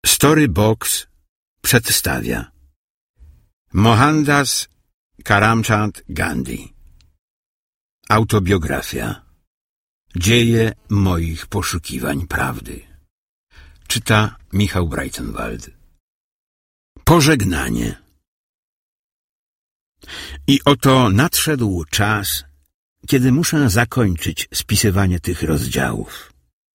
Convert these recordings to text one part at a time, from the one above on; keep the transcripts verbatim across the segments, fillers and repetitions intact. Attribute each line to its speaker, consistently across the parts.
Speaker 1: Storybox przedstawia Mohandas Karamchand Gandhi. Autobiografia. Dzieje moich poszukiwań prawdy. Czyta Michał Breitenwald. Pożegnanie. I oto nadszedł czas, kiedy muszę zakończyć spisywanie tych rozdziałów.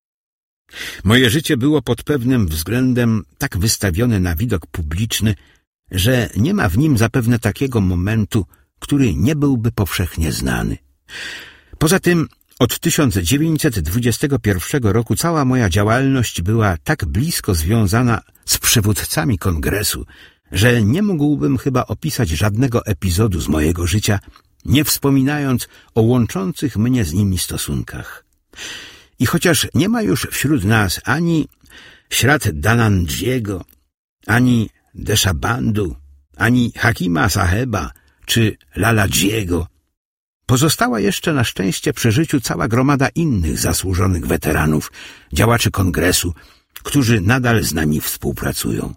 Speaker 1: Moje życie było pod pewnym względem tak wystawione na widok publiczny, że nie ma w nim zapewne takiego momentu, który nie byłby powszechnie znany. Poza tym od tysiąc dziewięćset dwudziestego pierwszego roku cała moja działalność była tak blisko związana z przywódcami kongresu, że nie mógłbym chyba opisać żadnego epizodu z mojego życia, nie wspominając o łączących mnie z nimi stosunkach. I chociaż nie ma już wśród nas ani Śrat Dhananjiego, ani Deshabandu, ani Hakima Saheba czy Laladziego, pozostała jeszcze na szczęście przy życiu cała gromada innych zasłużonych weteranów, działaczy kongresu, którzy nadal z nami współpracują.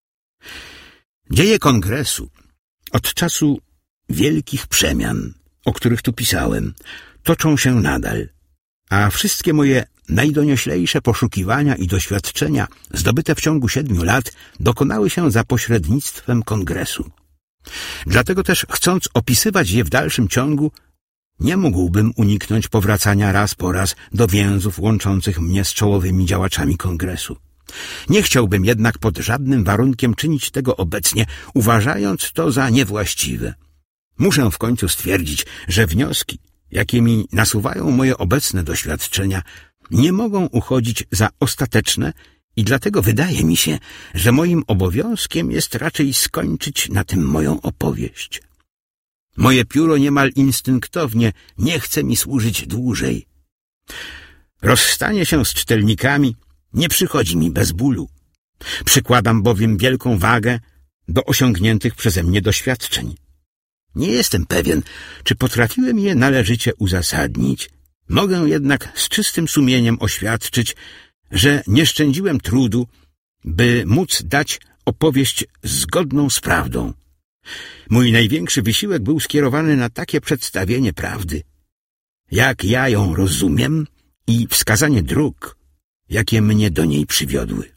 Speaker 1: Dzieje kongresu od czasu wielkich przemian, o których tu pisałem, toczą się nadal, a wszystkie moje najdonioślejsze poszukiwania i doświadczenia zdobyte w ciągu siedmiu lat dokonały się za pośrednictwem kongresu. Dlatego też, chcąc opisywać je w dalszym ciągu, nie mógłbym uniknąć powracania raz po raz do więzów łączących mnie z czołowymi działaczami kongresu. Nie chciałbym jednak pod żadnym warunkiem czynić tego obecnie, uważając to za niewłaściwe. Muszę w końcu stwierdzić, że wnioski, jakie mi nasuwają moje obecne doświadczenia, nie mogą uchodzić za ostateczne i dlatego wydaje mi się, że moim obowiązkiem jest raczej skończyć na tym moją opowieść. Moje pióro niemal instynktownie nie chce mi służyć dłużej. Rozstanie się z czytelnikami nie przychodzi mi bez bólu. Przykładam bowiem wielką wagę do osiągniętych przeze mnie doświadczeń. Nie jestem pewien, czy potrafiłem je należycie uzasadnić. Mogę jednak z czystym sumieniem oświadczyć, że nie szczędziłem trudu, by móc dać opowieść zgodną z prawdą. Mój największy wysiłek był skierowany na takie przedstawienie prawdy, jak ja ją rozumiem, i wskazanie dróg, jakie mnie do niej przywiodły.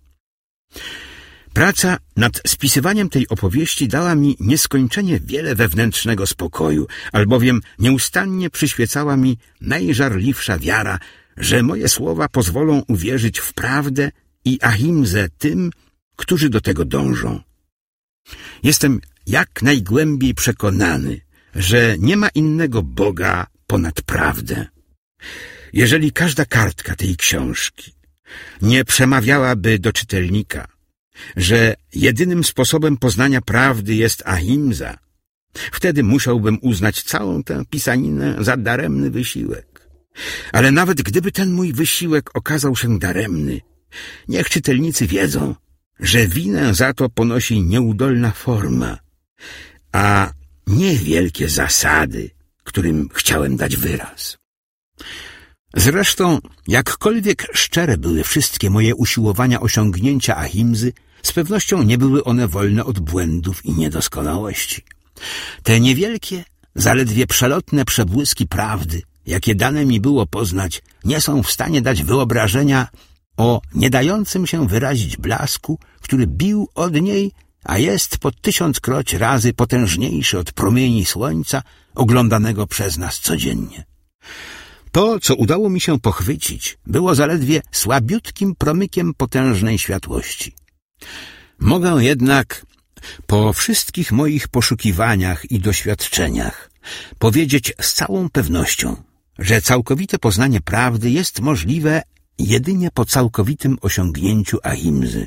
Speaker 1: Praca nad spisywaniem tej opowieści dała mi nieskończenie wiele wewnętrznego spokoju, albowiem nieustannie przyświecała mi najżarliwsza wiara, że moje słowa pozwolą uwierzyć w prawdę i ahimsę tym, którzy do tego dążą. Jestem jak najgłębiej przekonany, że nie ma innego Boga ponad prawdę. Jeżeli każda kartka tej książki nie przemawiałaby do czytelnika, że jedynym sposobem poznania prawdy jest ahimsa, wtedy musiałbym uznać całą tę pisaninę za daremny wysiłek. Ale nawet gdyby ten mój wysiłek okazał się daremny, niech czytelnicy wiedzą, że winę za to ponosi nieudolna forma, a nie wielkie zasady, którym chciałem dać wyraz. Zresztą, jakkolwiek szczere były wszystkie moje usiłowania osiągnięcia ahimsy, z pewnością nie były one wolne od błędów i niedoskonałości. Te niewielkie, zaledwie przelotne przebłyski prawdy, jakie dane mi było poznać, nie są w stanie dać wyobrażenia o nie dającym się wyrazić blasku, który bił od niej, a jest po tysiąckroć razy potężniejszy od promieni słońca oglądanego przez nas codziennie. To, co udało mi się pochwycić, było zaledwie słabiutkim promykiem potężnej światłości. Mogę jednak po wszystkich moich poszukiwaniach i doświadczeniach powiedzieć z całą pewnością, że całkowite poznanie prawdy jest możliwe jedynie po całkowitym osiągnięciu ahimsy.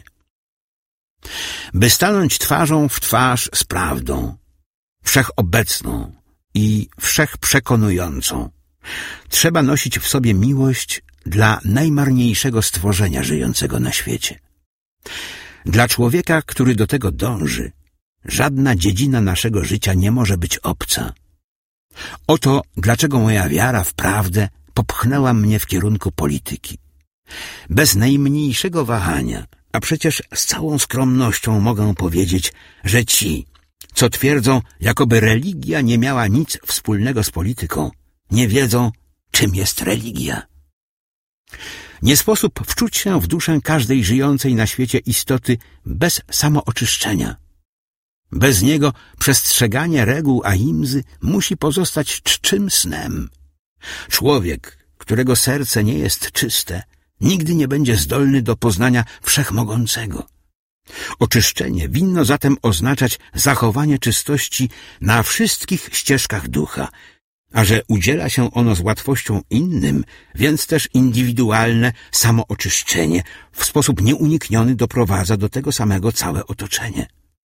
Speaker 1: By stanąć twarzą w twarz z prawdą, wszechobecną i wszechprzekonującą, trzeba nosić w sobie miłość dla najmarniejszego stworzenia żyjącego na świecie. Dla człowieka, który do tego dąży, żadna dziedzina naszego życia nie może być obca. Oto dlaczego moja wiara w prawdę popchnęła mnie w kierunku polityki. Bez najmniejszego wahania A przecież z całą skromnością mogę powiedzieć, że ci, co twierdzą, jakoby religia nie miała nic wspólnego z polityką, nie wiedzą, czym jest religia. Nie sposób wczuć się w duszę każdej żyjącej na świecie istoty bez samooczyszczenia. Bez niego przestrzeganie reguł ahimsy musi pozostać czczym snem. Człowiek, którego serce nie jest czyste, nigdy nie będzie zdolny do poznania Wszechmogącego. Oczyszczenie winno zatem oznaczać zachowanie czystości na wszystkich ścieżkach ducha, a że udziela się ono z łatwością innym, więc też indywidualne samooczyszczenie w sposób nieunikniony doprowadza do tego samego całe otoczenie.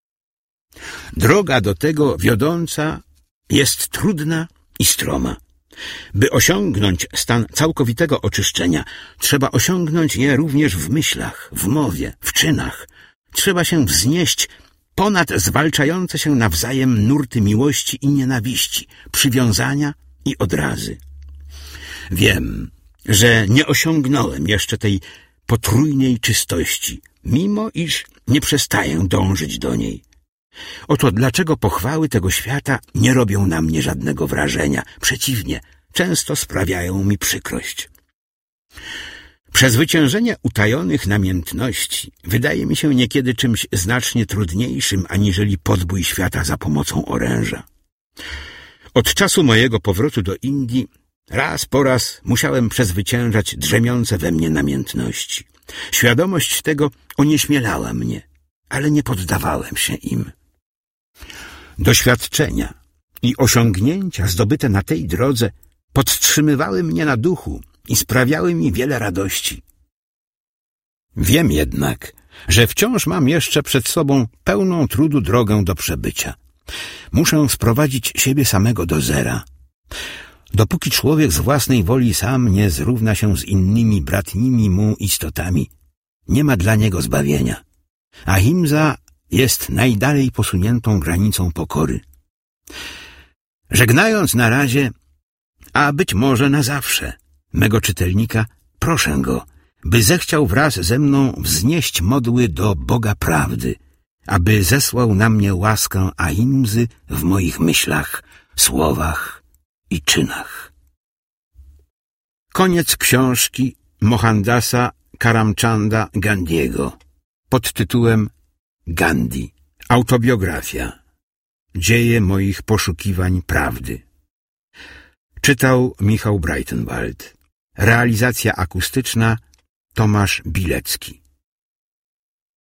Speaker 1: Droga do tego wiodąca jest trudna i stroma. By osiągnąć stan całkowitego oczyszczenia, trzeba osiągnąć je również w myślach, w mowie, w czynach. Trzeba się wznieść ponad zwalczające się nawzajem nurty miłości i nienawiści, przywiązania i odrazy. Wiem, że nie osiągnąłem jeszcze tej potrójnej czystości, mimo iż nie przestaję dążyć do niej. Oto dlaczego pochwały tego świata nie robią na mnie żadnego wrażenia. Przeciwnie, często sprawiają mi przykrość. Przezwyciężenie utajonych namiętności wydaje mi się niekiedy czymś znacznie trudniejszym, aniżeli podbój świata za pomocą oręża. Od czasu mojego powrotu do Indii raz po raz musiałem przezwyciężać drzemiące we mnie namiętności. Świadomość tego onieśmielała mnie, ale nie poddawałem się im. Doświadczenia i osiągnięcia zdobyte na tej drodze podtrzymywały mnie na duchu i sprawiały mi wiele radości. Wiem jednak, że wciąż mam jeszcze przed sobą pełną trudu drogę do przebycia. Muszę sprowadzić siebie samego do zera. Dopóki człowiek z własnej woli sam nie zrówna się z innymi bratnimi mu istotami, nie ma dla niego zbawienia. Ahimsa jest najdalej posuniętą granicą pokory. Żegnając na razie, a być może na zawsze, mego czytelnika, proszę go, by zechciał wraz ze mną wznieść modły do Boga Prawdy, aby zesłał na mnie łaskę ahimsy w moich myślach, słowach i czynach. Koniec książki Mohandasa Karamchanda Gandhiego pod tytułem Gandhi. Autobiografia. Dzieje moich poszukiwań prawdy. Czytał Michał Breitenwald. Realizacja akustyczna Tomasz Bilecki.